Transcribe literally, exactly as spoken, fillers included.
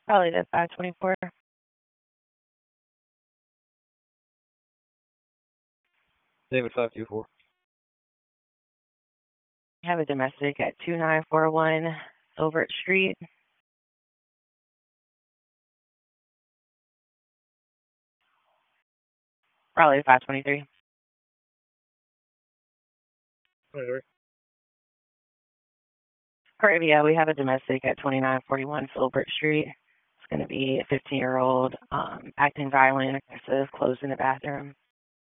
Probably the five twenty-four. David five two four. We have a domestic at two nine four one Silbert Street. Probably five twenty-three. Whatever. Correct, yeah, we have a domestic at twenty-nine forty-one Filbert Street. It's going to be a fifteen-year-old um, acting violent, aggressive, closed in the bathroom.